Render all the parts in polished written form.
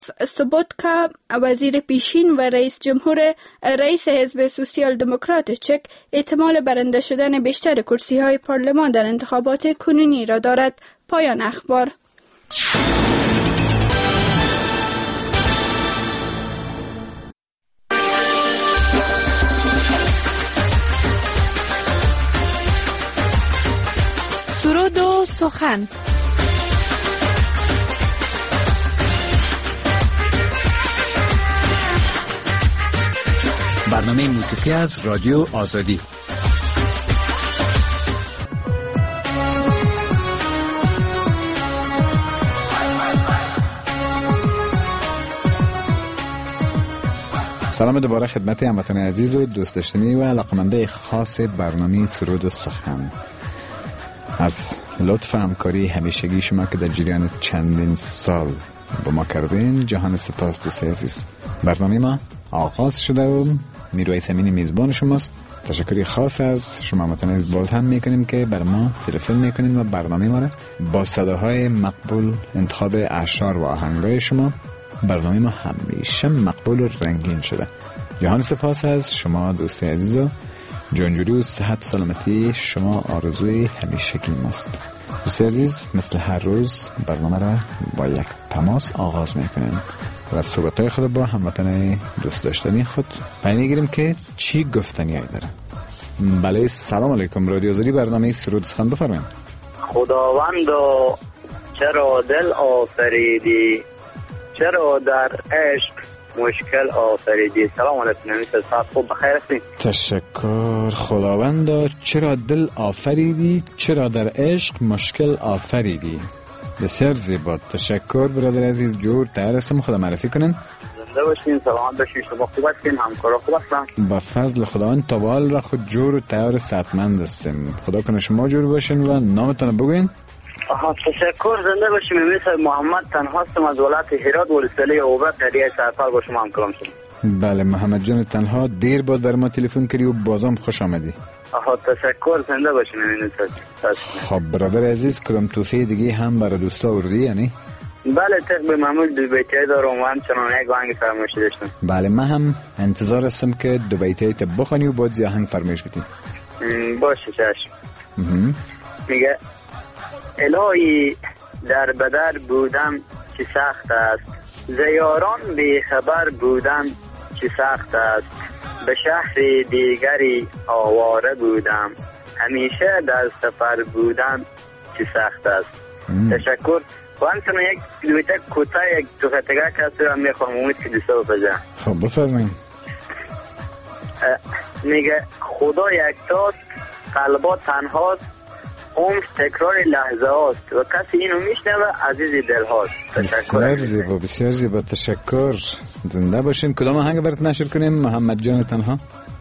سوبوتکا وزیر پیشین و رئیس حزب سوسیال دموکرات چک احتمال برنده شدن بیشتر کرسی‌های پارلمان در انتخابات کنونی را دارد. پایان اخبار. سرود و سخن. برنامه موسیقی از رادیو آزادی. سلام دوباره خدمت هموطنان عزیز و دوست داشتنی و علاقمنده خاص برنامه سرود و سخن. از لطف همکاری همیشگی شما که در جریان چندین سال با ما کردین جهان سپاس دوست عزیز. برنامه ما آغاز شده و میرویس امینی میزبان شماست. تشکری خاص از شما هموطنان عزیز باز هم میکنیم که بر ما تلفن میکنین و برنامه ما را با صداهای مقبول انتخاب اشعار و آهنگای شما. برنامه ما همیشه مقبول و رنگین شده. جهان سپاس از شما دوست عزیز و جانجوری و صحت سلامتی شما آرزوی همیشگی ماست. دوست عزیز مثل هر روز برنامه را با یک تماس آغاز میکنیم و صحبت‌های خود با هموطنان دوست داشتنی خود پی میگیریم که چی گفتنیایی داره. بله سلام علیکم. رادیو آزادی برنامه سرود سخن بفرمایید. خداوندا چرا دل آفریدی، چرا در عشق مشکل آفریدی. سلام علیکم. نمیشه ساعت خوب بخیر هستین؟ تشکر. خداوندا چرا دل آفریدی، چرا در عشق مشکل آفریدی. بسیار زیبا. تشکر برادر عزیز. جور تیار هستم خدا معرفی کنن. زنده باشین، سلامت باشین. شما خوب هستین؟ همکارا خوب هستن؟ با فضل خداوند تا به حال را خود جور و تیار صحتمند هستیم. خدا کنه شما جور باشین و نامتون بگوین. تشکر. زنده باشیم. مثل محمد تنها هستم از ولایت هرات ولسوالی اوبه قریه سرپال با شما همکارم شدم. بله محمد جان تنها دیر بعد بر ما تلفن کردی و بازم خوش آمدی. تشکر. زنده باشین. خب برادر عزیز کدام توفیه دیگه هم برای دوستا آوردی یعنی؟ بله طبق معمول دو بیتی دارم و همچنان یک آهنگ فرمایشی داشتم. بله من هم انتظار هستم که دو بیتی تا بخونی و بعد آهنگ فرمایش بدی. باشه چشم. میگه الهی در بدر بودم چی سخت است، زیاران بی خبر بودم چی سخت است، به شهر دیگری آواره بودم، همیشه در سفر بودم چی سخت است. تشکر. و همچنان یک دویته کوتاه یک توختگاه کسی را میخوام امید که دوستا بپجم. خب بفرمایید. میگه خدا یکتاست، قلبا تنهاست، عمر تکرار لحظه هاست و کسی اینو میشنوه عزیز دل هاست. بسیار زیبا. بسیار زیبا. تشکر. زنده باشین. کدام آهنگ برات نشر کنیم محمد جان تنها؟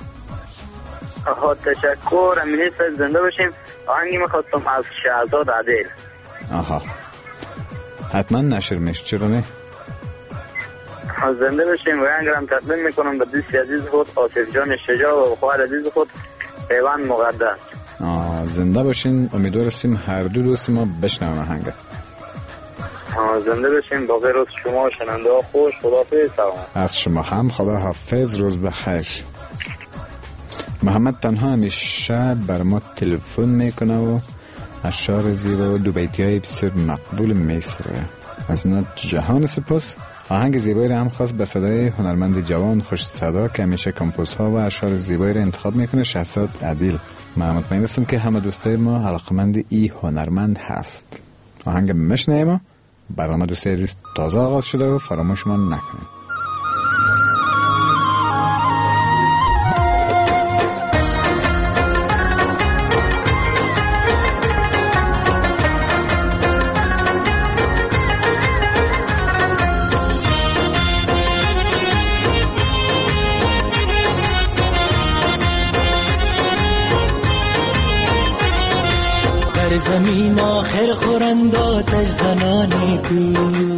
تشکر. امینی سید زنده باشیم. آهنگی میخواستم از شهزاد عادل. حتما نشر میشه. چرا نه؟ زنده باشیم. و آهنگرم تقدیم میکنم به دوست عزیز خود آصف جان شجاع و خواهر عزیز خود پیوند مقدس. زنده باشین. امیدوار هستیم هر دو دوست ما بشنویم آهنگ. زنده باشین. باقی روز شما شنونده ها خوش. خداحافظ. سلام. از شما هم خدا حافظ. روز بخیر. محمد تنها همیشه بر ما تلفن میکنه و اشعار زیبا و دو بیتی های بسیار مقبول میسره. از اینا جهان سپاس. آهنگ زیبایی را هم خاص به صدای هنرمند جوان خوش صدا که همیشه کمپوزها و اشعار زیبایی را انتخاب میکنه، شهزاد عادل. من مطمئن هستم که همه دوستای ما علاقمند ای هنرمند هست. آهنگ مشنویم. برنامه دوستای عزیز تازه آغاز شده و فراموش ما نکنید. در زمین آخر خورند آتش زنان تو،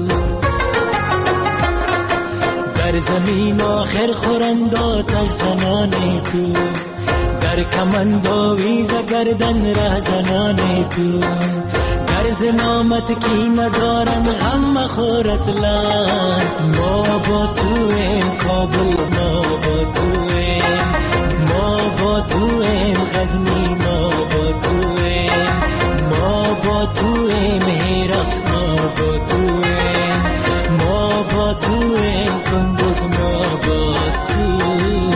در زمین آخر خورند آتش زنان تو، در کمند آویز گردن ره زنان تو، در گر ز نامت کی ندارن غم مخور اصلا. ما با تویم کابل، ما با تویم، ما با تویم غزنی، ما با تویم، ما با تویم هرات، ما با تویم، ما با تویم کندوز، ما با تویم.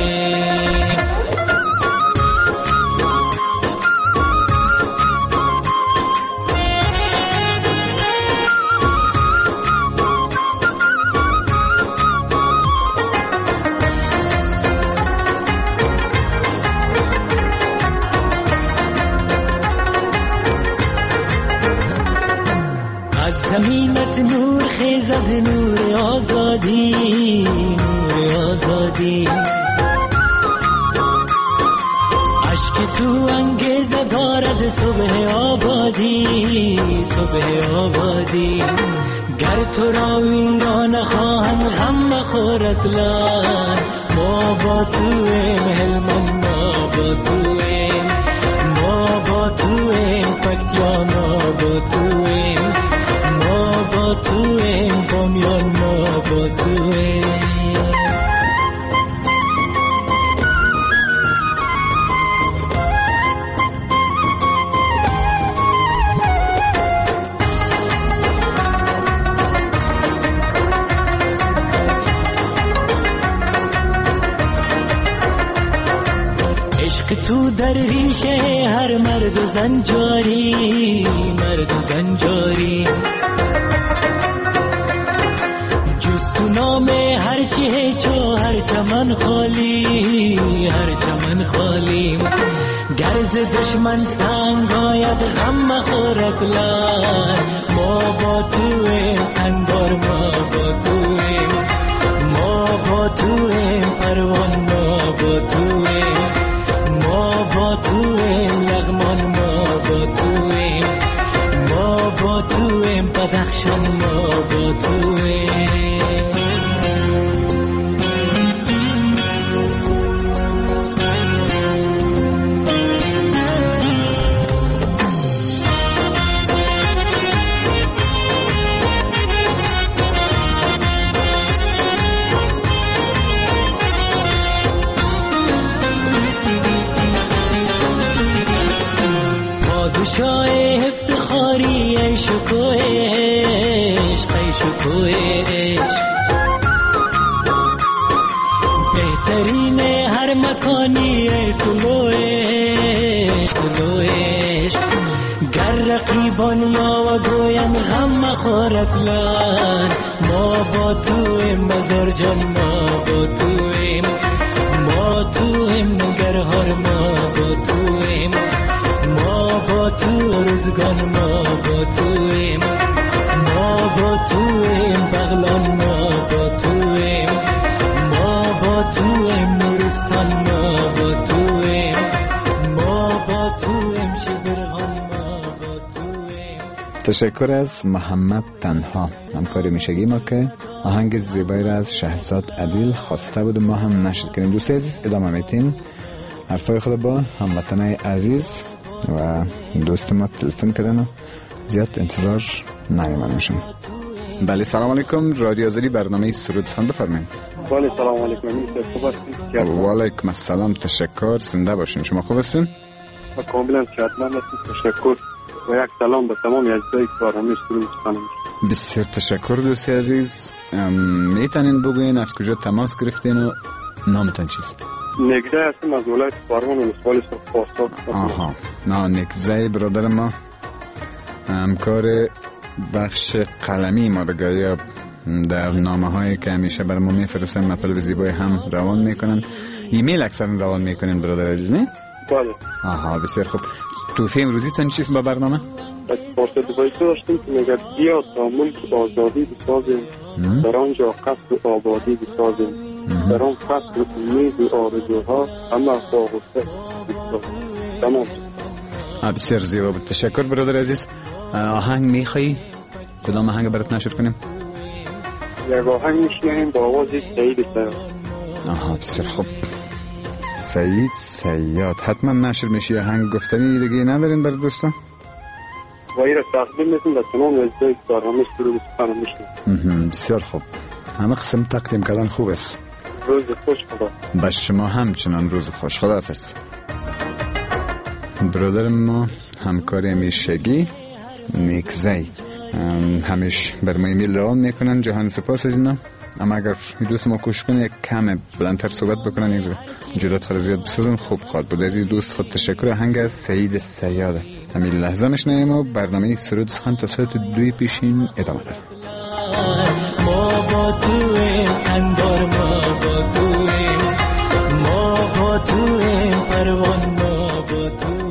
زمینت نور خیزد، نور آزادی، نور آزادی. عشق تو انگیزه دارد صبح آبادی، صبح آبادی. گر تو را ویران خواهند غم مخور اصلا. ما با تویم هلمند، ما با تویم، ما با تویم پکتیا، ما با تویم، ما با تویم بامیان، ما با تویم. عشق تو در ریشه هر مرد و زنجاری، مرد و زنجاری. جز تو نام هر چه چو هر چمن خالی، هر چمن خالی. گرز دشمن سنگ آید غم مخور اصلا. ما با تویم اندار، ما با تویم، ما با تویم پروان، ما با تویم، ما با تویم لغمان، ما با تویم، ما با تویم بدخشان، ما با تویم. پادشاه افتخاری عشق و عشق، عشق و عشق. بهترین هر مکانی کلو عشق، کلو عشق. گر رقیبان یا و گوین غم مخور اصلا. ما با تویم مزار جان، ما با تویم، ما تویم نگرهار، ما با تویم، ما با تو رزگان، ما با تویم، ما با تویم بغلان، ما با تویم، ما با تویم نورستان، ما با تویم، ما با تویم شبرغان، ما با تویم. تشکر از محمد تنها، همکار میشگی ما که آهنگ زیبایی را از شهرزاد عدیل خواسته بود و ما هم نشر کردیم. دوست عزیز ادامه میتین حرفای خود با هموطنای عزیز و دوست ما تلفن کردن و زیاد انتظار نمیمونشم. بله سلام علیکم، رادیو آزادی برنامه سرود سخن بفرمایید. بله سلام علیکم. و علیکم السلام، تشکر، زنده باشین. شما خوب هستین؟ کاملا صحتمند هستم، تشکر. و یک سلام به تمام عزیزایی که برنامه سرود سخن. بسیار تشکر دوست عزیز. میتونین بگوین از کجا تماس گرفتین و نامتان چیست؟ نگزه هستم از ولایت فارمان و ولسوالی سرخپاستا. آها، نه نگزه برادر ما همکار بخش قلمی ما دیگه، در نامه هایی که همیشه برای ما میفرستن مطالب زیبای هم روان میکنن. ایمیل اکثر روان میکنن برادر عزیز، نه؟ بله. آها بسیار خوب. توفیه امروزی تان چیست با برنامه؟ فرصت بایسته داشتیم که میگه بیا تا ملک آزادی بسازیم، در آنجا قصد و آبادی بسازیم، در آن فصل امید و آرزوها همه فاغسته تمام. بسیار زیبا بود، تشکر برادر عزیز. آهنگ میخوایی؟ کدام آهنگ برات نشر کنیم؟ یک آهنگ میشنیم با آواز سعید صیاد. آها بسیار خوب. سعید صیاد حتما نشر میشه. آهنگ گفتنی دیگه ندارین برای دوستان؟ و این را تقدیم میکنم به تمام اجزای برنامه سرود سخن میشنم. بسیار خوب. همه قسم تقدیم کردن خوب است. روز خوش خدا. با شما همچنان روز خوش. خداحافظ. برادر ما همکار همیشگی نیکزی همیشه بر ما ایمیل روان میکنن. جهان سپاس از اینا. اما اگر دوست ما کوشش کنه یک کم بلندتر صحبت بکنن این جلوت خود زیاد بسازن خوب خواد بود. از دوست خود تشکر. هنگ از سعید سیاده. همین لحظه مشنیم و برنامه سرود سخن تا ساعت 2 پیشین ادامه داره. ما با تویم اندار، ما با تویم، ما با تویم پروان، ما با تویم.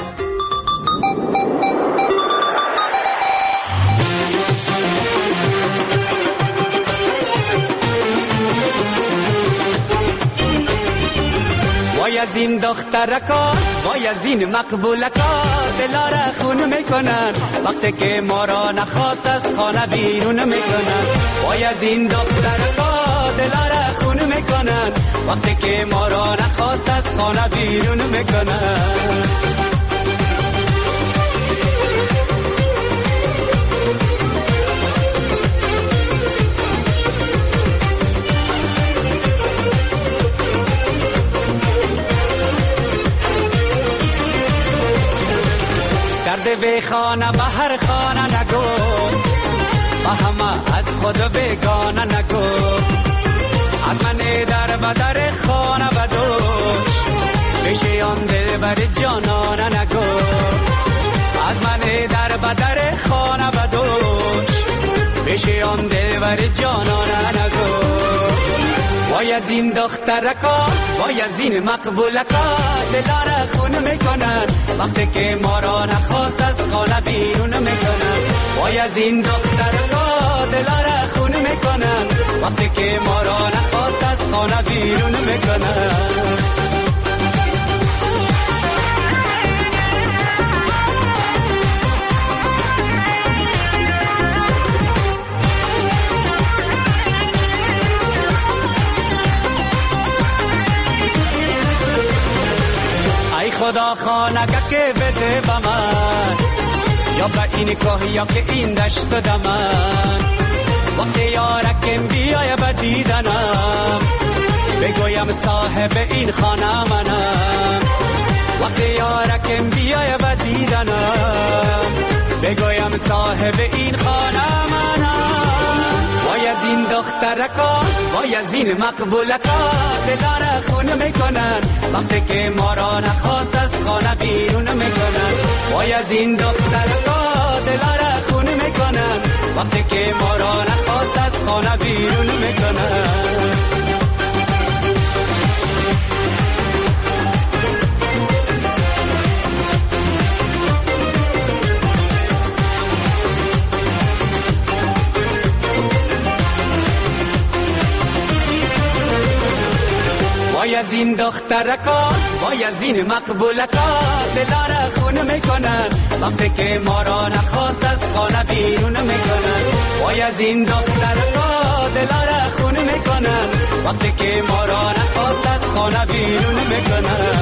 وای از این دخترکا، وای از این مقبولکا، دلاره خون میکنن وقتی که ما را نخواست از خانه بیرون میکنن. وای از این دخترکا، دلاره خون میکنن وقتی که ما را نخواست از خانه بیرون میکنن. درد به خانه به هر خانه نگو، با همه از خود بگانه نگو. از من در بدر خانه بدوش، بشه آن دل بر جانانه نگو. از من در بدر خانه بدوش، بشه آن دل بر جانانه نگو. وای از این دخترکا، وای از این مقبولکا، دلاره خون میکنن وقتی که ما را نخواست از خانه بیرون میکنن. وای از این دخترکا، دلاره خون میکنن وقتی که ما را نخواست از خانه بیرون میکنن. خدا خانگه که بده با من، یا به این کوه یا که این دشت دمن. وقتی یارکم بیای به دیدنم، بگویم صاحب این خانه منم. وقتی یارکم بیای به دیدنم، بگویم صاحب این خانه منم. وای از این دخترکا، وای از این مقبولکا، دلاره خون میکنن وقتی که ما را نخواست از خانه بیرون میکنن. وای از این دخترکا، دلاره خون میکنن وقتی که ما را نخواست از خانه بیرون میکنن. وای از این دخترکا، وای از این مقبولکا، دلاره خون میکنن وقتی که ما را نخواست از خانه بیرون میکنن. وای از این دخترکا، دلاره خون میکنن وقتی که ما را نخواست از خانه بیرون میکنن.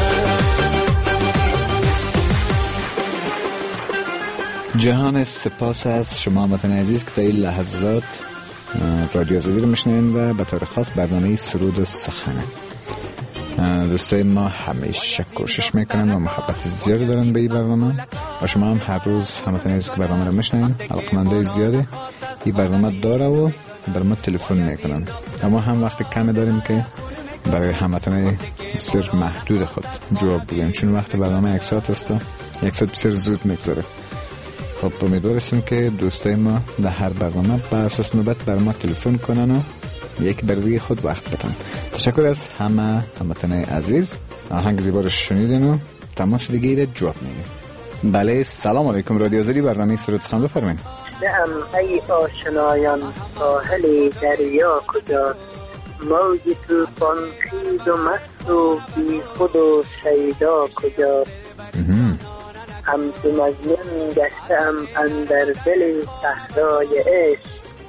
جهان سپاس از شما هموطنان عزیز که تا این لحظات رادیو آزادی رو میشنوین و به طور خاص برنامه سرود و سخنه. دوستای ما همیشه کوشش میکنن و محبت زیادی دارن به این برنامه و شما هم هر روز هموطنان عزیز که برنامه رو میشنوین علاقه‌مندای زیادی این برنامه داره و بر ما تلفن میکنن. اما هم وقت کمی داریم که برای هموطنان بسیار محدود خود جواب بگیم، چون وقت برنامه 1 ساعت است و 1 ساعت بسیار زود میگذره. خب امیدوار هستیم که دوستای ما در هر برنامه بر اساس نوبت بر ما تلفن کنن و یک برای خود وقت بدن. تشکر از همه هموطنان عزیز. آهنگ زیبا رو شنیدین و تماس دیگه را جواب میدین. بله سلام علیکم رادیو آزادی برنامه سرود سخن بفرمایید. نعم ای آشنایان ساحل دریا کجاست، موج طوفان خیز و مست و بی خود و شیدا کجاست. همچو مجنون گشتم اندر دل صحرای عشق،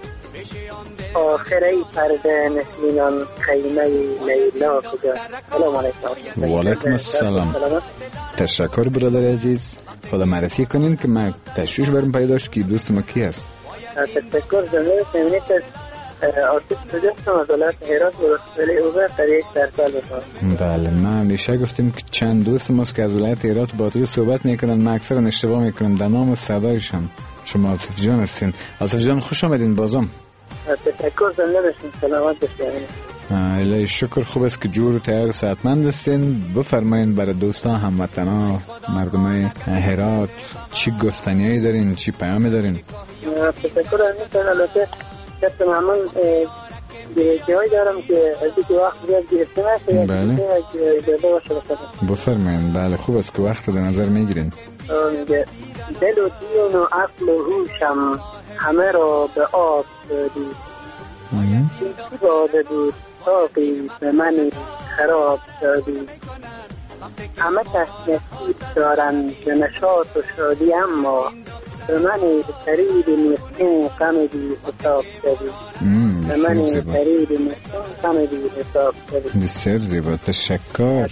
آخر ای پرده نسلینان خیمه لیلا کجاست. سلام علیکم. و علیکم السلام. تشکر برادر عزیز. خدا معرفی کنین که من تشویش برم پیدا شد که دوست ما کی است. تشکر جناب سمینیت آرتیست سجستم از ولایت هرات ولی اوبر در یک سرکال بسید. بله ما همیشه گفتیم که چند دوست ماست که از ولایت هرات با تو صحبت میکنن، من اکثرا اشتباه میکنم در نام و صدایشان. شما آصف جان هستین. آصف جان خوش آمدین بازم. تشکر زنده‌باشین، سلامت باشین. الهی شکر، خوب است که جور و تیار صحتمند هستین. بفرمایین برای دوستان هموطنا مردمای هرات چی گفتنیایی دارین، چی پیامی دارین؟ تشکر همیشه. البته کسی معمول دیگه هایی دارم که از دیگه وقت زیاد گرفته نشه. بله اجازه باشه بکنم. بفرمایین. بله خوب است که وقت در نظر میگیرین. میگه دل و دین و عقل و روشم همه را به آب دید. این چی باده بود ساقی به من خراب دادی. همه کس نصیب دارن به نشاط و شادی، اما به من فرید مسکین غم بی حساب دادی. به من فرید مسکین غم بی حساب دادی. بسیار زیبا. تشکر.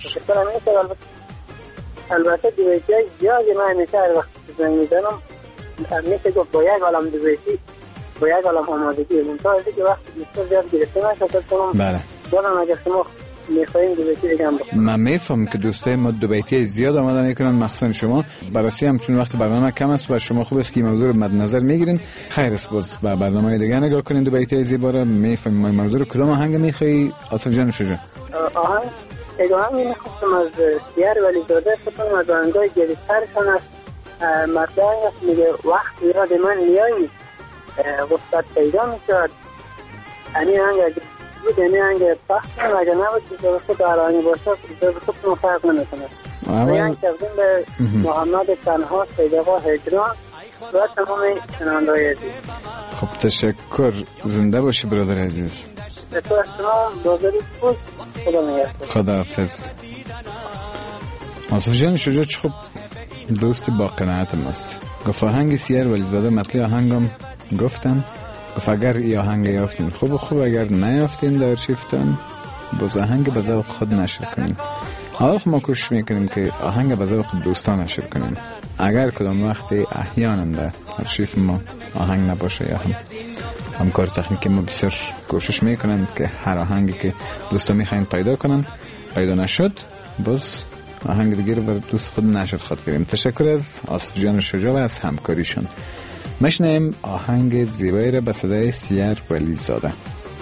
البته دویتی های زیادی من همیشه هر وقت زنگ میزنم میشه گفت با یک عالم دویتی با یک عالم آمادگی منطقه ازی که وقت بسیار زیاد گرفته نشد کنم. بله دارم اگر شما میخواییم دویتی بگم بکنم. من میفهم که دوستای ما دویتی زیاد آماده میکنن، مخصوصا شما. برای هم چون وقت برنامه کم است و شما خوب است که موضوع رو مد نظر میگیرین. خیر است باز با برنامه دیگه نگاه کنین دویتی زیبا رو میفهم. ما موضوع رو کدام آهنگ میخوای آصف جان شجاع؟ آهنگ یک آهنگی میخواستم از سیار ولی زاده فتون از آهنگای جدیدترشان است. مردان است میگه وقت یاد من میایی وقت پیدا میشد. این آهنگ اگه بود این آهنگ پخت کنم، اگه نبود که خود آهنگ باشه به خودتون فرق نمیکنه. این کردیم به محمد تنها سیدقا هجران و تمام شنونده‌های عزیز. خب تشکر. زنده باشی برادر عزیز. تو از شما بازاری بود. خدا نگهدار. خدا حافظ. آصف جان شجاع خوب دوست با قناعت ماست. گفت آهنگ سیار ولی زاده مطلع آهنگم گفتم. گفت اگر ای آهنگ یافتین خوب اگر نیافتین در شیفتان باز آهنگ به ذوق خود نشر کنیم. حالا ما کوشش میکنیم که آهنگ به ذوق دوستان نشر کنیم. اگر کدام وقتی احیانا در آرشیف ما آهنگ نباشه یا همکار تکنیکی ما بسیار کوشش میکنند که هر آهنگی که دوستا میخواین پیدا کنن پیدا نشد باز آهنگ دیگه رو برای دوست خود نشر خود کنیم. تشکر از آصف جان شجاع و از همکاریشون. مشنیم آهنگ زیبایی را به صدای سیار ولی زاده.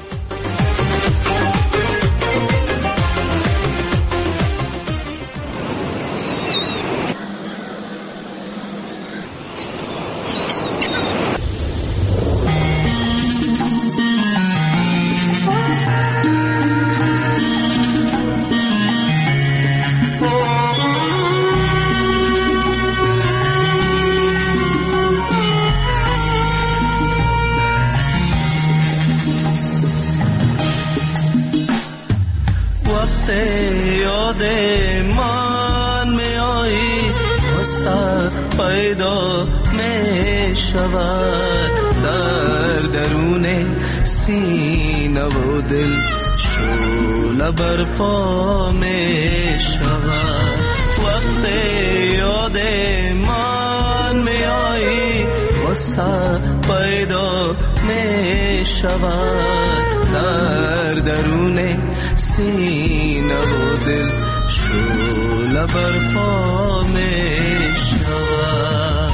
یاد من می آیی وسط پیدا می شود در درون سینه و دل شعله برپا می شود. وقت یاد من می آیی وسط پیدا می شود در درون سینه و دل شعله برپا می شود.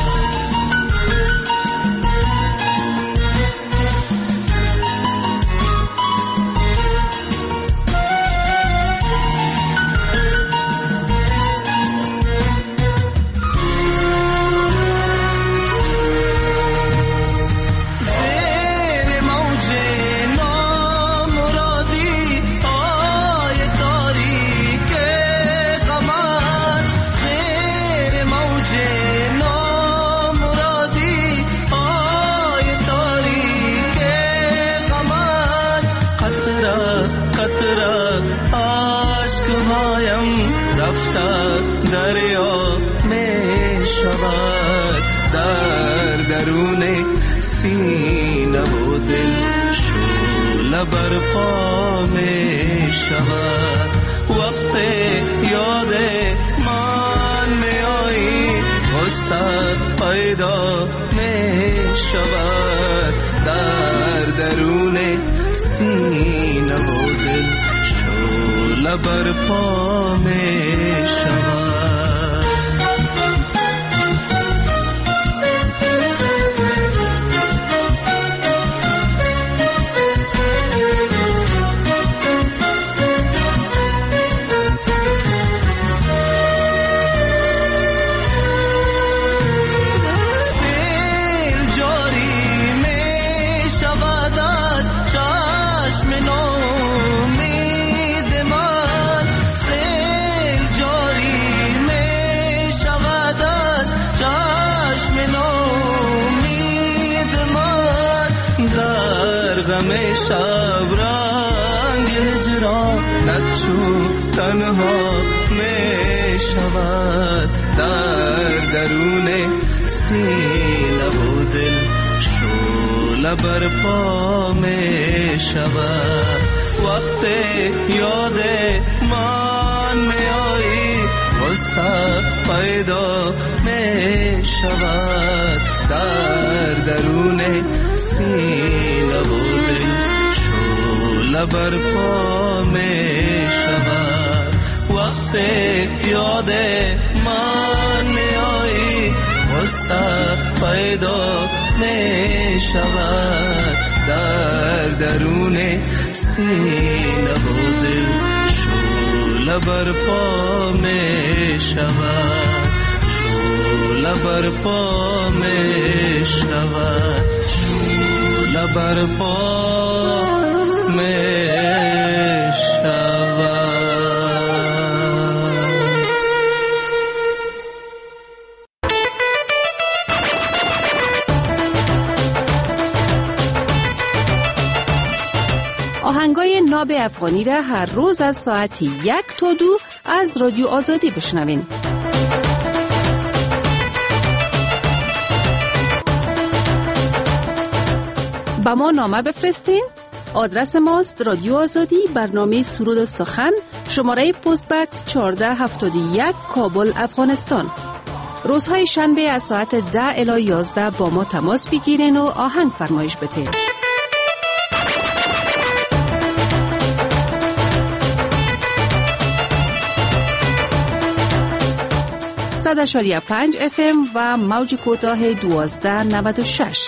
دریا می شود در درون سینه و دل شعله برپا می شود. وقت یاد من می وسط پیدا می شود، در درون سینه و دل شعله برپا می شود. شب رنگ هجرانت چون تنها می شود، در درون سینه و دل شعله برپا می شود. وقت یاد من می آیی وسط پیدا می شود، در درون سینه و دل شعله برپا می شود. وقت یاد من می آیی وسط پیدا می شود، در درون سینه و دل شعله برپا می شود، شعله برپا می شود، شعله برپا می شود. آهنگای ناب افغانی را هر روز از ساعت 1 تا 2 از رادیو آزادی بشنوین. با ما نامه بفرستین. آدرس ماست رادیو آزادی، برنامه سرود و سخن، شماره پست بکس 1471 کابل افغانستان. روزهای شنبه از ساعت 10 الی 11 با ما تماس بگیرین و آهنگ فرمایش بدین. صد 5 FM و موج کوتاه 1296.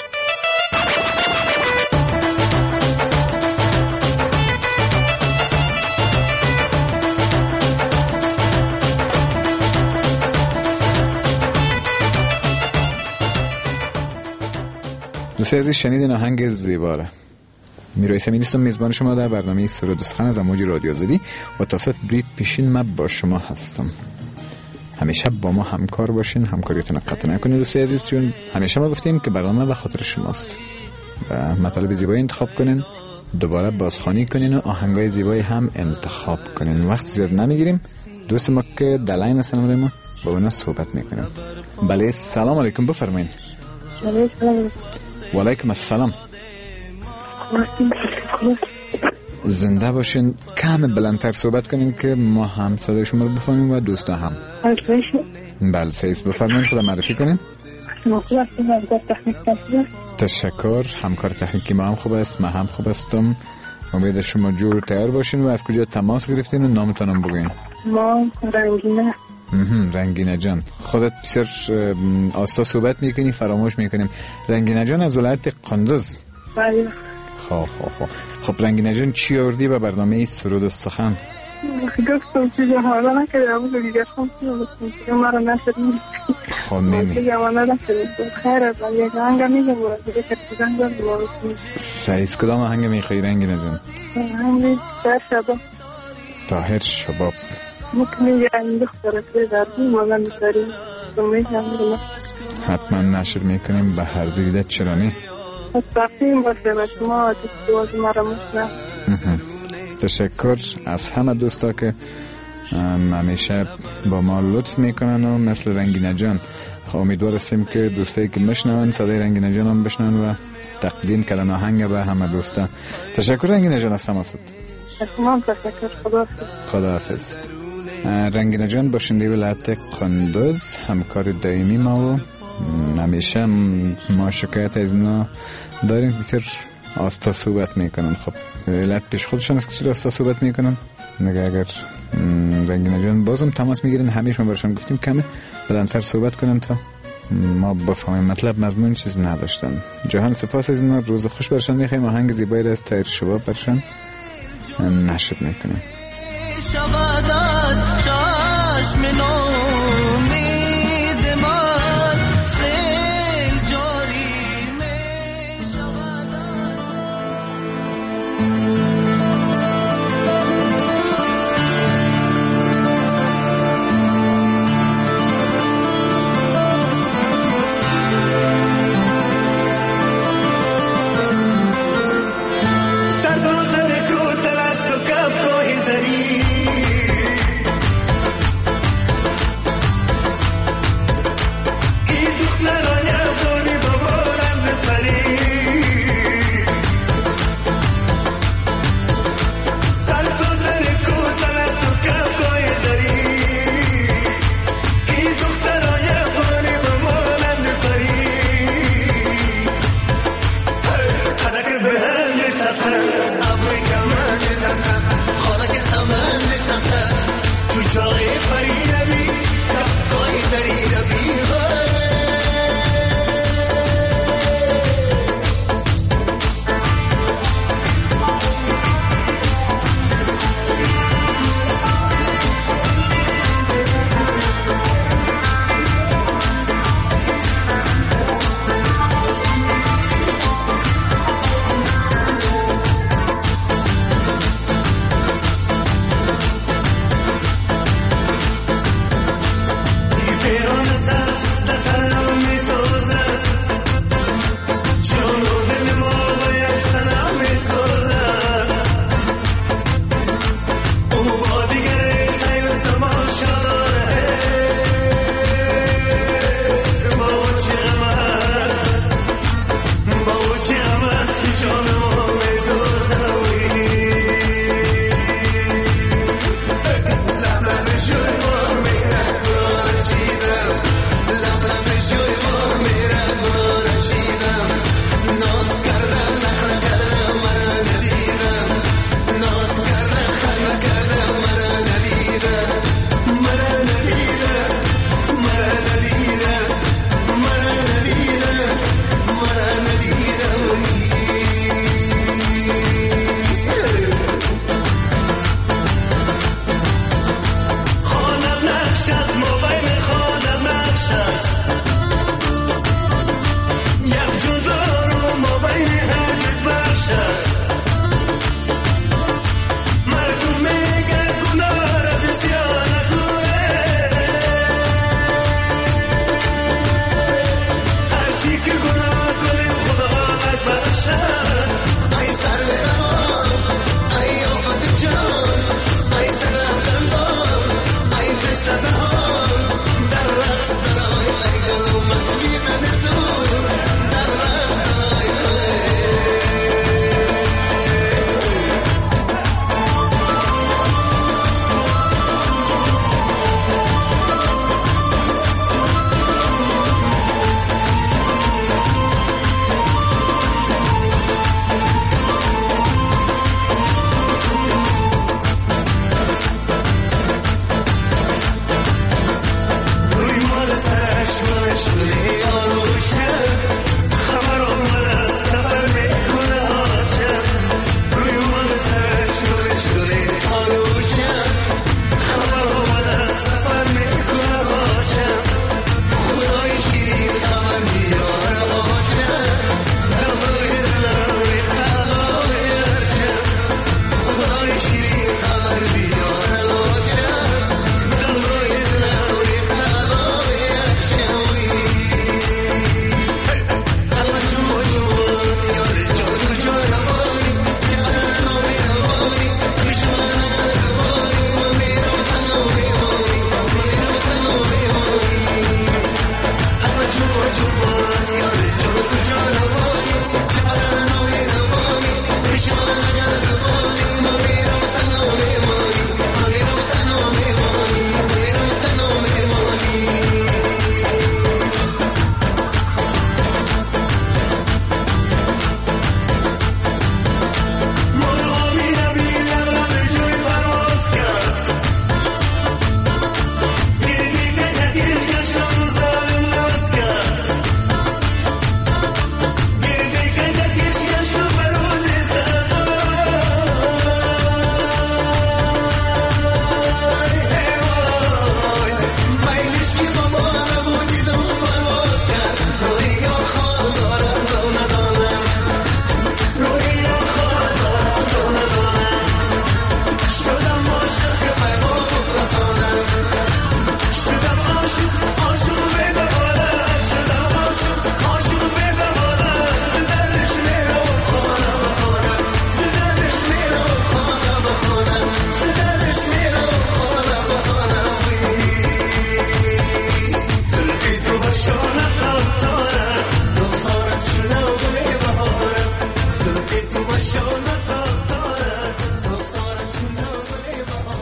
دوستی عزیز، شنیدین آهنگ زیباره. میرای سمین هستم، میزبان شما در برنامه سرود و سخن از امواج رادیو آزادی و تا ساعت برید پیشین من با شما هستم. همیشه با ما همکار باشین، همکاریتون قطع نکنید دوستی عزیز، چون همیشه ما گفتیم که برنامه به خاطر شماست و مطالب زیبایی انتخاب کنین، دوباره بازخوانی کنین و آهنگای زیبایی هم انتخاب کنین. وقت زیاد نمیگیریم. دوست ما که دلاین هستن ما با اونا صحبت میکنیم. بله، سلام علیکم، بفرمایید. و علیکم السلام. زنده باشین. کم بلندتر صحبت کنین که ما هم صدای شما رو بفهمیم و دوستا هم. بله سیز، بفرمایید، خدا معرفی کنین. تشکر. همکار تکنیکی ما هم خوب است، ما هم خوب هستم. امید شما جور تیار باشین. و از کجا تماس گرفتین و نامتونم بگوین. ما رنگینه. رنگینه جان، خودت بسیار آستا صحبت میکنی، فراموش میکنیم. رنگینه جان از ولایت قندوز. بله. خب رنگینه جان چی آوردی به برنامه سرود و سخن؟ گفتم چیزی حالا نکرده بود دیگه، خب مرا نشدیم. خب نمی دیگه ما نشدیم. خیره ولی یک آهنگ میگم دیگه که چیزن دارم. سعیز کدام آهنگ میخوایی رنگینه جان؟ آهنگ طاهر شباب. ممکنه این دختره که دردی مالا می‌داریم حتما نشر میکنیم به هر دو دیدت. چرا نی؟ تقدیم باشه به شما دوست مرا مشنه. تشکر از همه دوستا که همیشه با ما لطف میکنن و مثل رنگینه جان. امیدوار هستیم که دوستایی که مشنون صدای رنگینه جان هم بشنون و تقدیم کردن آهنگ به همه دوستا. تشکر رنگینه جان از تماست. تمام. تشکر. خداحافظ. رنگینه جان باشنده ولایت قندوز، همکار دائمی ما و همیشه ما شکایت از اینا داریم که آستا صحبت میکنن. خب ولایت پیش خودشان است که چرا آستا صحبت میکنن. اگر رنگینه جان بازم تماس میگیرن، همیشه ما برشان گفتیم کمه بلندتر صحبت کنن تا ما بفهمیم مطلب مضمون چیز نداشتن. جهان سپاس از اینا، روز خوش برشان میخوایم. آهنگ زیبایی از تایر شباب برشان نشد میکنیم. شود از چشم نومید من سیل جاری می شود.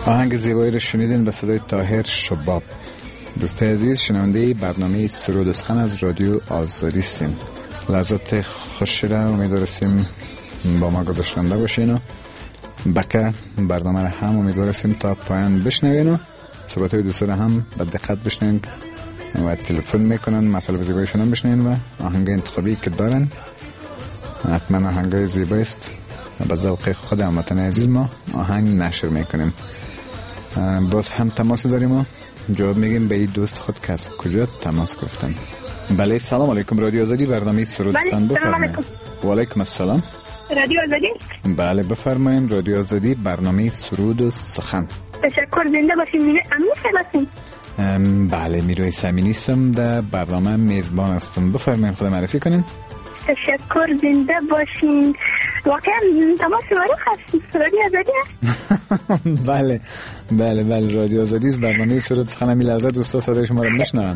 آهنگ زیبایی رو شنیدین به صدای طاهر شباب. دوستای عزیز، شنونده برنامه سرود و سخن از رادیو آزادی هستین. لحظات خوشی را امیدوارستیم با ما گذاشتنده باشین و بکه برنامه را هم امیدوارستیم تا پایان بشنوین و صحبت های دوستا را هم به دقت بشنوین و تلفن میکنن مطالب زیبایشون هم بشنوین و آهنگ انتخابی که دارن حتما آهنگ زیبایی است. به ذوق خود هموطن عزیز ما آهنگ نشر میکنیم. باز هم تماس داریم و جواب میگیم به این دوست خود که از کجا تماس گرفتن. بله، سلام علیکم. رادیو آزادی برنامه سرود سخن بفرمایید. و علیکم السلام. رادیو آزادی؟ بله بفرمایید. رادیو آزادی برنامه سرود و سخن. تشکر. زنده باشین. امین. بله، میروی سمینی هستم، در برنامه میزبان هستم. بفرمایید خود معرفی کنین. تشکر. زنده باشین. واقعا تماس معروف هست. رادیو آزادی هست؟ بله بله بله، رادیو آزادی است. برنامه سرود سخن. همین لحظه دوستا صدای شما رو میشنون.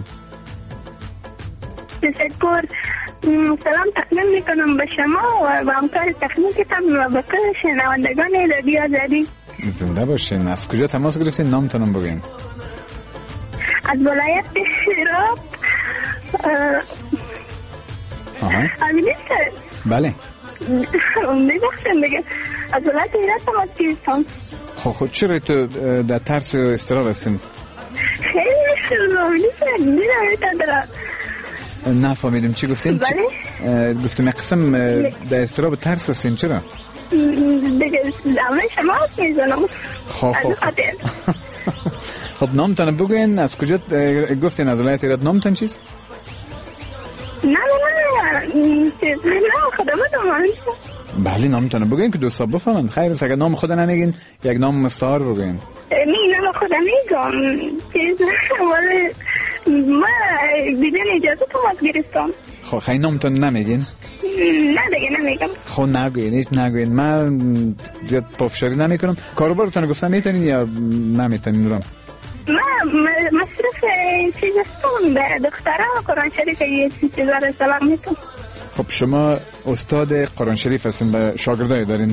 تشکر. سلام تقدیم میکنم به شما و به همکار تکنیکتان و به کل شنوندگان رادیو آزادی. زنده باشین. از کجا تماس گرفتین؟ نامتون بگین. از ولایت شیراز. امینی سر. بله. میبخشن دیگه. از ولایت شیراز تماس گرفتم. خود چرا تو در ترس و استراب هستین؟ خیلی امینی سر. میدونم دارم. نفهمیدم چی گفتین؟ بله؟ گفتم قسم در استراب ترس هستین. چرا؟ دیگه دامن شما هست میزنم. خب نامتان بگوین. از کجا گفتین؟ از ولایت ایراد. نامتان چیست؟ نه خدمتم. بله نامتان بگوین که دوستا بفهمن. خیر است اگر نام خود نمیگین یک نام مستعار بگوین. نام خود میگم. ولی ما بدون اجازه تماس گرفتم. خب خیلی نامتان نمیگین؟ نه دیگه نمیگم. خب نگوین. هیچ نگوین. من زیاد پافشاری نمیکنم. کاروبارتون گفتم میتونین یا نمیتونین؟ رو ما مصرف چیزستون به دخترها قرآن شریف یه چیزا رو سلام میتون. خب شما استاد قرآن شریف هستین و شاگردای دارین؟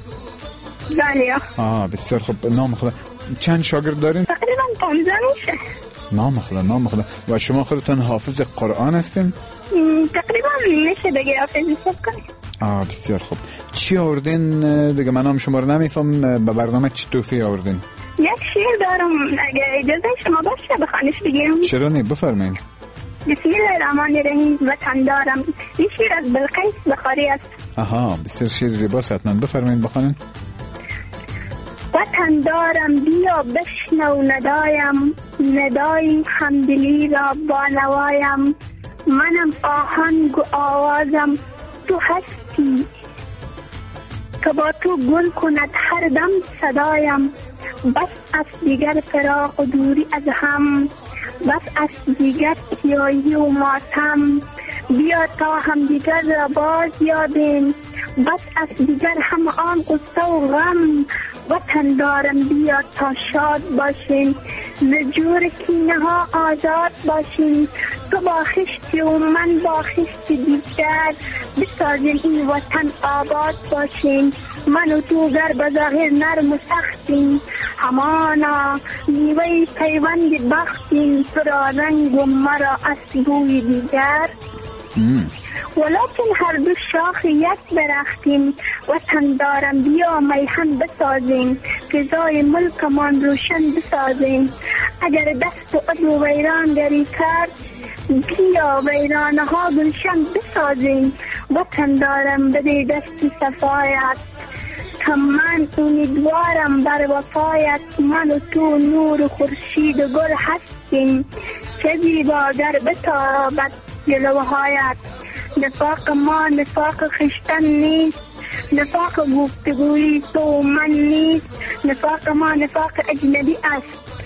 بله. بسیار خوب. نام خدا چند شاگرد دارین؟ تقریبا 15 میشه. نام خدا. و شما خودتون حافظ قرآن هستین؟ تقریبا میشه دیگه حافظ حساب کنیم. بسیار خوب. چی آوردین دیگه؟ من نام شما رو نمیفهم. به برنامه چی توفیق آوردین؟ یک شعر دارم اگه اجازه شما باشه بخوانش بگیرم. چرا نه؟ بفرمایید. بسم الله الرحمن الرحیم. وطن دارم. این شعر از بلقیس بخاری است. بسیار شعر زیباست. حتما بفرمایید بخوانید. وطن دارم بیا بشنو ندایم، ندای همدلی را با نوایم. منم آهنگ و آوازم تو هستی که با تو گل کند هر دم صدایم. بس از دیگر فراق و دوری از هم، بس از دیگر سیاهی و ماتم. بیا تا هم دیگر را باز یابیم، بس از دیگر هم آن قصه و غم. وطن دارم بیا تا شاد باشیم، ز جور کینه ها آزاد باشیم. تو با خشتی و من با خشتی دیگر، بسازیم این وطن آباد باشیم. من و تو گر بظاهر نرم و سختیم، همانا میوه پیوند بختیم. تو را رنگ و مرا از بوی دیگر، ولکن هر دو شاخ یک درختیم. وطن دارم بیا میهن بسازیم، فضای ملکمان روشن بسازیم. اگر دست و عدو ویران گری کرد، بیا ویرانه ها گلشن بسازیم. وطن دارم بده دست صفایت، که من امیدوارم بر وفایت. من و تو نور و خورشید و گل هستیم، چه زیباگر بتابد جلوهایت. نفاق ما نفاق خشتن نیست، نفاق گفتگوی تو و من نیست. نفاق ما نفاق اجنبی است،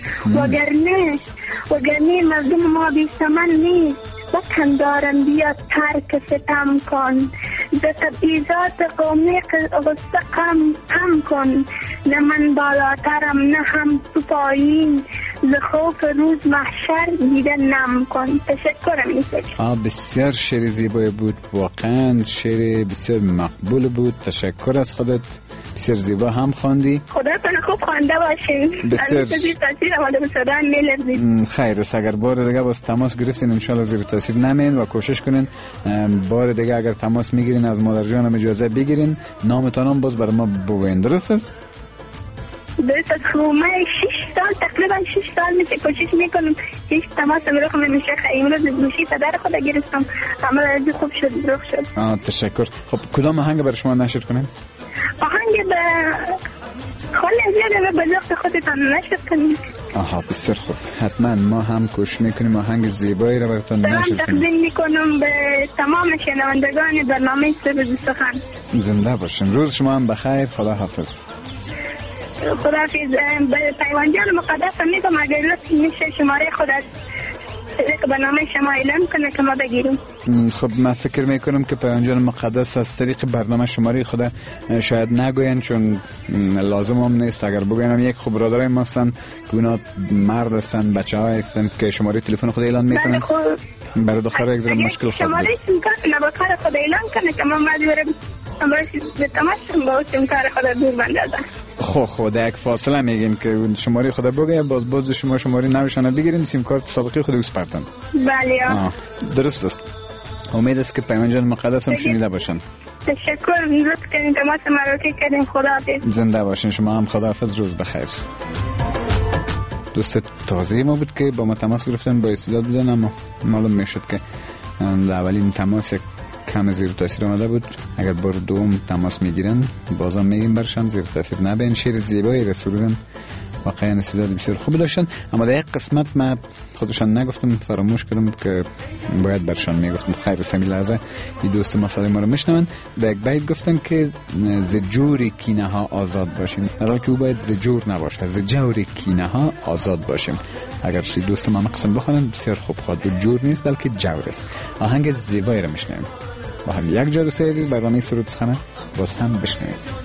وگرنه مردم ما بی ثمن نیست. وطن دارم بیا ترک ستم کن، ز تبعیضات قومی غصه کم کن. نه من بالاترم نه هم تو پایین، ز خوف روز محشر دیده نم کن. تشکرم ایسا. بسیار شعر زیبایی بود. واقعا شعر بسیار مقبول بود. تشکر از خودت. بسیار زیبا هم خواندی. خدا کنه خوب خوانده باشین. بسیار زیر تاثیر آماده بسادن میلرزید. خیر است. اگر بار دیگه باز تماس گرفتین انشالله زیر تاثیر نمین و کوشش کنین بار دیگه اگر تماس میگیرین از مادر جانم اجازه بگیرین نامتان هم باز برای ما بگوین. درست است؟ درست است. من 6 سال تقریبا 6 سال میشه کوشش میکنم هیچ تماس امروز نمیشه. امروز گوشی پدر خود گرفتم عمل خوب شد درست شد. تشکر. خب کدام آهنگ برای شما نشر کنیم؟ آهنگ به خیلی زیاده به ذوق خودتان نشر کنید. آها بسیار خوب. حتما ما هم کوشش میکنیم آهنگ زیبایی را براتون نشر کنیم. تقدیم میکنم به تمام شنوندگان برنامه سرود سخن. زنده باشین. روز شما هم بخیر. خدا حافظ. خداحافظ. به پیوانجان مقدس میگم اگر لطف میشه شماره خودت برنامه شما اعلام کنه که ما بگیریم. خب من فکر میکنم که پیوانجان مقدس از طریق برنامه شماره خود شاید نگوین چون لازم هم نیست. اگر بگوینم یک خب برادرای ما هستن که اونا مرد هستن بچه ها هستن که شماره تلفن خود اعلان میکنن. برای دختر یک ذره مشکل خواهد بود. شماره تلفن نباید خود اعلان کنه که ما مجبورم به تماشا با سیمکار خود دور بندازم. خب یک فاصله میگیم که شماره خود بگه باز شما شماره نوشانه بگیرین سیمکار سابقه خود اوس پرتن. بله. درست است. امید است که پیوانجان مقدس هم شنیده باشن. تشکر. لطف کنید تماس مرا کردین. خداحافظ. زنده باشین. شما هم خداحافظ. روز بخیر. دوست تازه ما بود که با ما تماس گرفتن با استعداد بودن اما معلوم میشد که اولین تماس کم زیر تاثیر آمده بود. اگر بار دوم تماس میگیرن بازم میگیم برشان زیر تاثیر نبین. شعر زیبایی رسوندن واقعا استعداد بسیار خوبی داشتن اما در یک قسمت من خودشان نگفتم فراموش کردم که باید برشان میگفتم. خیر سمی لحظه این دوست ما صدای ما رو میشنون. به یک بیت گفتن که ز جور کینه ها آزاد باشیم در حالی که او باید ز جور نباشه ز جور کینه ها آزاد باشیم. اگر سی دوست ما قسم بخونن بسیار خوب خواهد بود. جور نیست بلکه جور است. آهنگ زیبایی رو میشنویم با هم. یک جلسه عزیز برنامه سرود سخن باز هم بشنوید.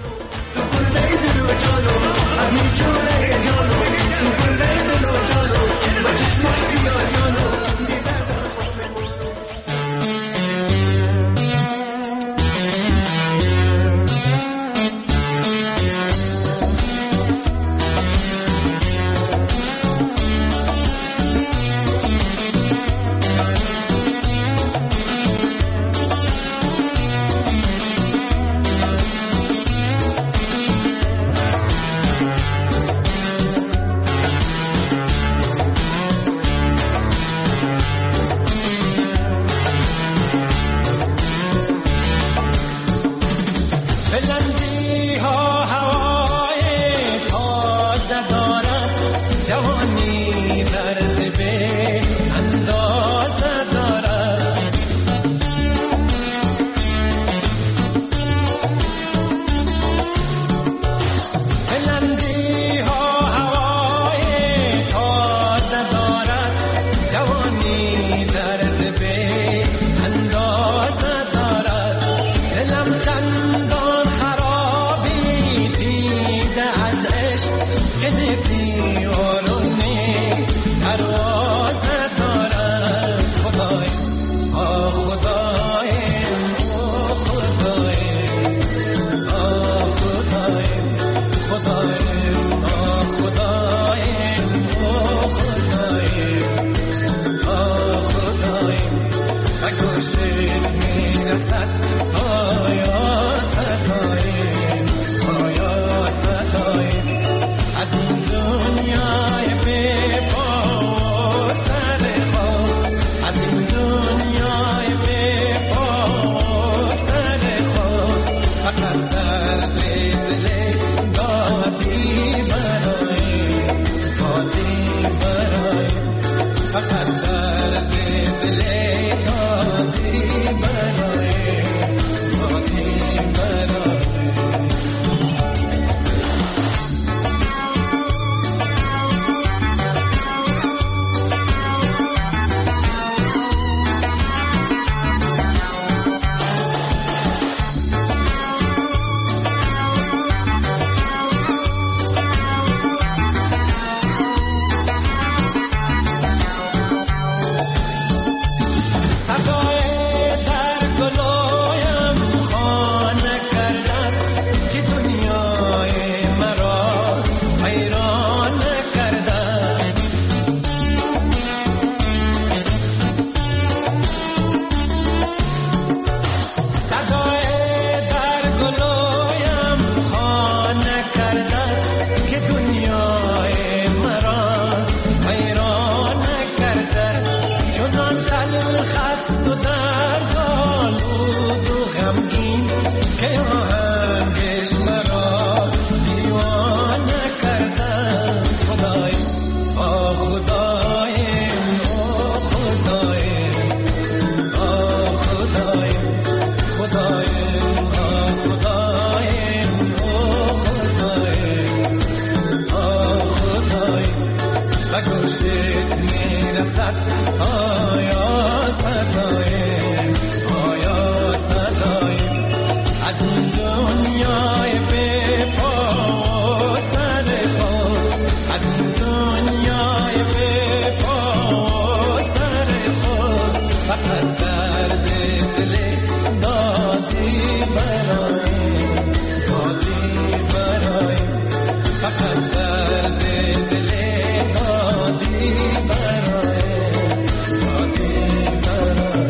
گوشت میرسد آیا صدایم آیا صدایم از این دنیای بی پا و سر خود از این دنیای بی پا و سر خود فقط درد دل دادی برایم دادی برایم فقط درد دل دادی برایم دادی برایم.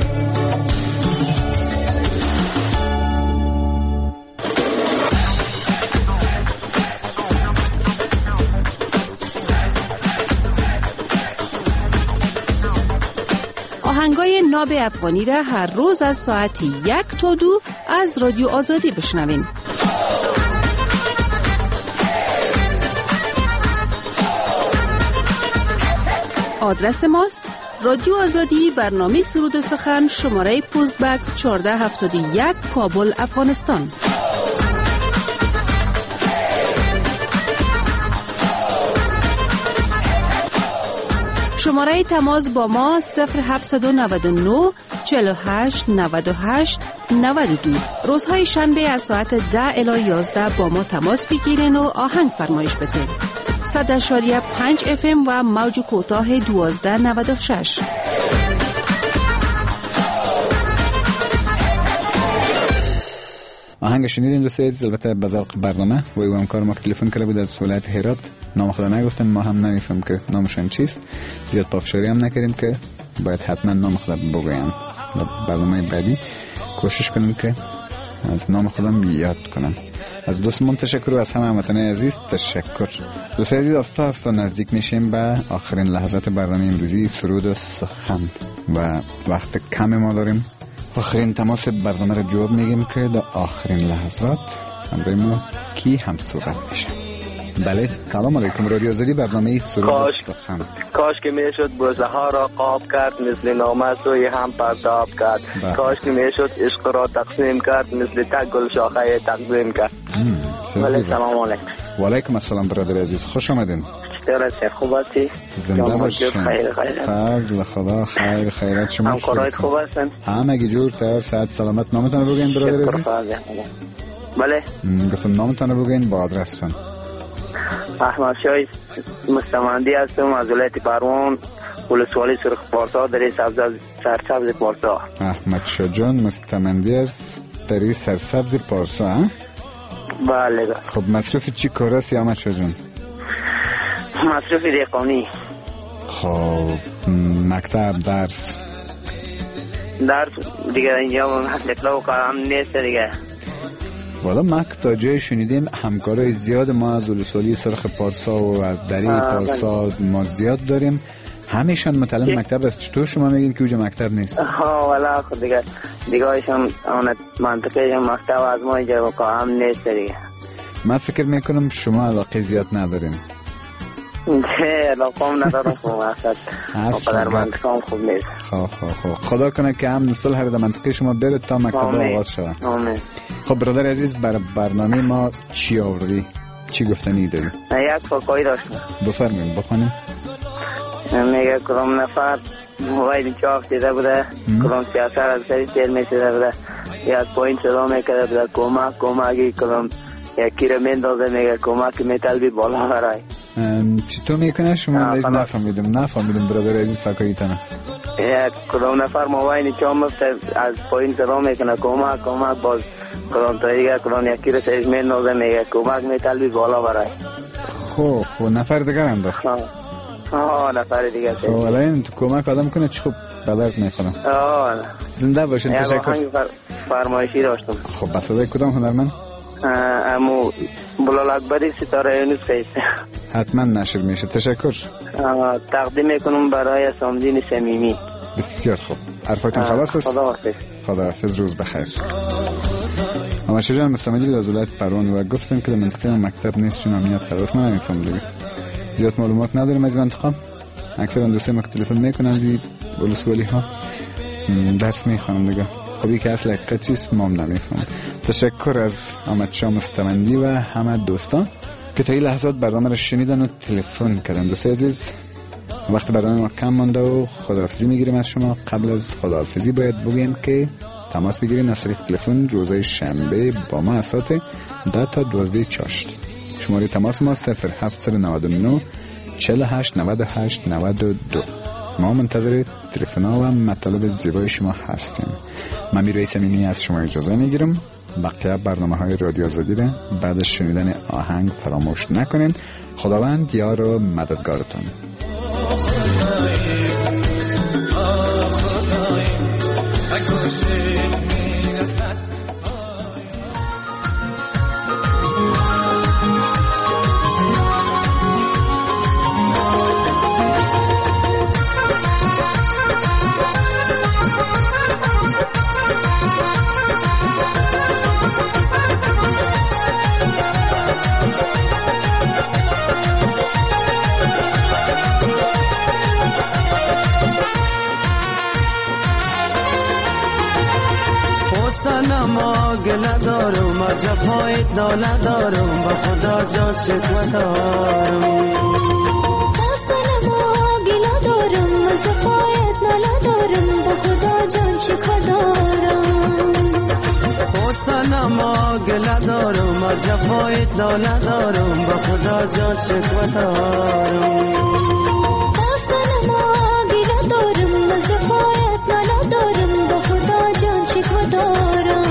آهنگای ناب افغانی را هر روز از ساعت 1 تا 2 از رادیو آزادی بشنوین. آدرس ماست رادیو آزادی برنامه سرود و سخن شماره پست بکس 1471 کابل افغانستان. شماره تماس با ما 0799 48 98 92. روزهای شنبه از ساعت 10 الی 11 با ما تماس بگیرین و آهنگ فرمایش بدین. 100.5 FM و موج کوتاه 1296. آهنگ شنیدیم دوستان عزیز. البته بذاق برنامه و او همکار ما که تلفن کرده بود از ولایت هرات نام خدا نگفتن، ما هم نمیفهم که نامشون چیست، زیاد پافشاری هم نکردیم که باید حتما نام خدا بگویم. برنامه بعدی کوشش کنیم که از نام خودم یاد کنم. از دوستمون تشکر و از همه هموطنان عزیز تشکر. دوستان عزیز آستا نزدیک میشیم به آخرین لحظات برنامه امروزی سرود و سخن و وقت کم ما داریم. آخرین تماس برنامه رو جواب میگیم که در آخرین لحظات همراه ما کی هم صحبت میشه. بله سلام علیکم. رادیو آزادی برنامه سرود و سخن. کاش که میشد بوزه ها را قاب کرد مثل نامه سوی هم پرتاب کرد. کاش که میشد عشق را تقسیم کرد مثل تک گل شاخه تقسیم کرد. بله سلام علیکم. و علیکم السلام برادر عزیز، خوش آمدین. چطور خوب هستی؟ زنده باشین. فضل خدا خیر خیرات شما. همکارایت خوب هستن؟ همگی جور تر صحت سلامت. نامتان رو بگین برادر عزیز. بله گفتم نامتان رو بگین با آدرستان. احمد شای مستمندی هستم از ولایت پروان ولسوالی سرخ پارسا در سرسبز پارسا. احمد شاه جان مستمندی از در سرسبز پارسا. بله. خب مصروف چی کار است یا احمد شاه جان؟ مصروف دیقانی. خب مکتب درس دیگه اینجا مطلب و کارم نیست دیگه. والا ما تا جای شنیدیم همکارای زیاد ما از ولسوالی سرخ پارسا و از دری پارسا ما زیاد داریم، همیشان متعلم مکتب است. چطور شما میگین که اونجا مکتب نیست؟ والا خود دیگه ایشان منطقه مکتب از ما اینجا هم نیست دیگه. من فکر میکنم شما علاقه زیاد ندارین. نه علاقه هم ندارم. خب اصلا در منطقه هم خوب نیست. خب خدا کنه که هم نسل هر در منطقه شما بره تا مکتب آغاز شود. آمین. خب برادر عزیز برنامه ما چی آوردی؟ چی گفتنی داری؟ یک فکایی داشتم. بفرمایید بخونیم. میگه کدام نفر موبایل چاق دیده بوده، کدام سیاست از سری تیل میشده بوده، یا از پایین صدا میکرده بوده کمکی کدام یکی رو میندازه میگه کمک میطلبی بالا برای. چطور میکنه شما؟ نفهمیدم برادر عزیز فکایی تنه. کدام نفر موبایل چاق مفته از پایین صدا میکنه کمک باز کدام تا دیگه کدام یکی رو سریش میندازه میگه کمک میطلبی بالا برای. خب نفر دیگر هم داشت. نفر دیگه. خب الان تو کمک آدم کنه چی خوب بلد میکنم. زنده باشین. تشکر. فرمایشی داشتم. خب بساده کدام هنرمند؟ امو بلال اکبری ستاره یونس خیست. حتما نشر میشه. تشکر. تقدیم میکنم برای سامدین صمیمی. بسیار خوب. حرفاتون خلاص است. خداحافظ. روز بخیر. اما شجاع مستمدی از ولایت پروان و گفتن که منطقه مکتب نیست چون امنیت خلاص. من نمیفهم دیگه. زیاد معلومات نداریم از منطقه. اکثرا دوستای ما که تلفن میکنن زی ولسوالی ها درس میخوانم دیگه. خب که اصل حقیقت چیست ما هم نمیفهم. تشکر از احمد شاه مستمندی و همه دوستان که تا این لحظات برنامه رو شنیدن و تلفن کردن. دوستای عزیز وقت برنامه ما کم مانده و خداحافظی میگیریم از شما. قبل از خداحافظی باید بگیم که تماس بگیرین از طریق تلفن روزهای شنبه با ما از ساعت 10 تا 12 چاشت. شماره تماس ما 0799 48 98 92. ما منتظر تلفن ها و مطالب زیبای شما هستیم. من میرایس امینی از شما اجازه میگیرم. بقیه برنامه های رادیو آزادی را بعد از شنیدن آهنگ فراموش نکنین. خداوند یار و مددگارتون. گله دارم و جفایت ناله دارم با خدا جان شکوه دارم. حسن ما گله دارم و جفایت ناله دارم با خدا جان شکوه دارم. حسن ما گله دارم و جفایت ناله دارم با خدا جان شکوه دارم. حسن ما گله دارم و جفایت ناله دارم با خدا جان شکوه دارم.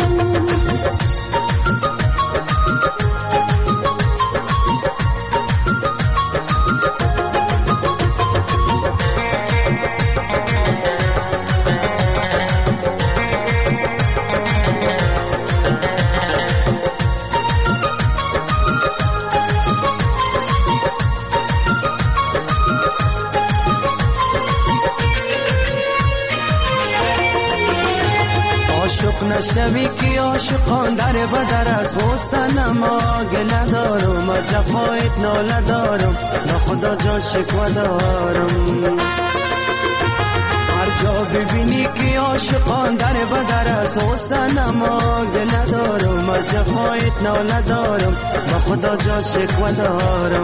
نشوی که عاشقان در بدر از حسن ما گله دارم و جفایت ناله دارم با خدا جان شکوه دارم. هر جا ببینی که عاشقان در بدر از حسن ما گله دارم و جفایت ناله دارم با خدا جان شکوه دارم.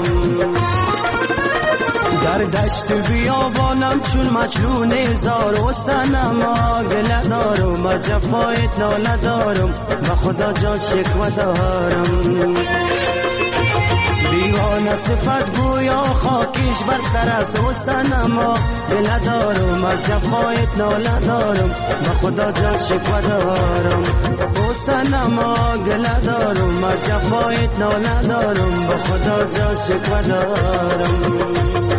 در دشت بیابانم چون مجنون زار حسن ما گله دارم و جفایت ناله دارم و خدا جان شکوه دارم. دیوانه صفت گویا خاکیش بر سر از حسن ما گله دارم و جفایت ناله دارم و خدا جان شکوه دارم. حسن ما گله دارم و جفایت ناله دارم و خدا جان شکوه دارم.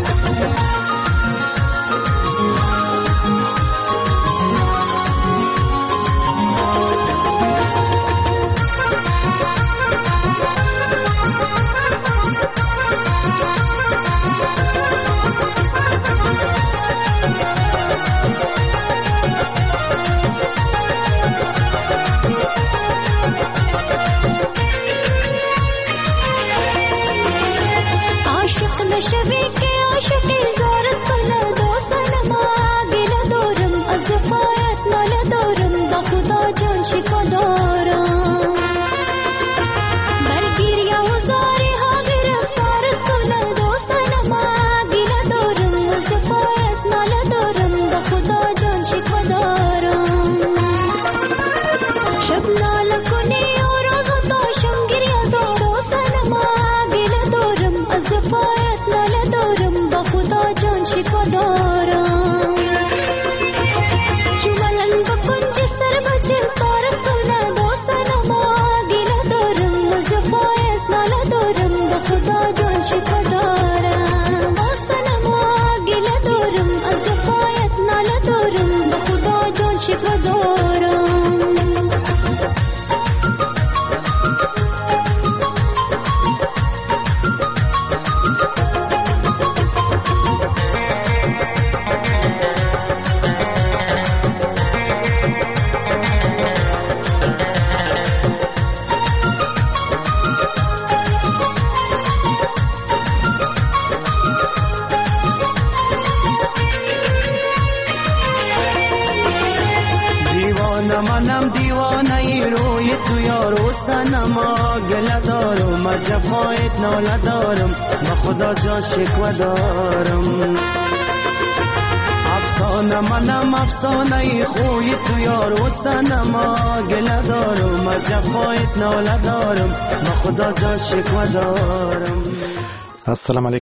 منم دیوانه روی تو یار حسن ما گله دارم و جفایت ناله دارم و خدا جان شکوه دارم. افسانه منم افسانه خوی تو یار و سنما گله دارم و جفایت ناله دارم، ما خدا جان شکوه دارم. السلام علیکم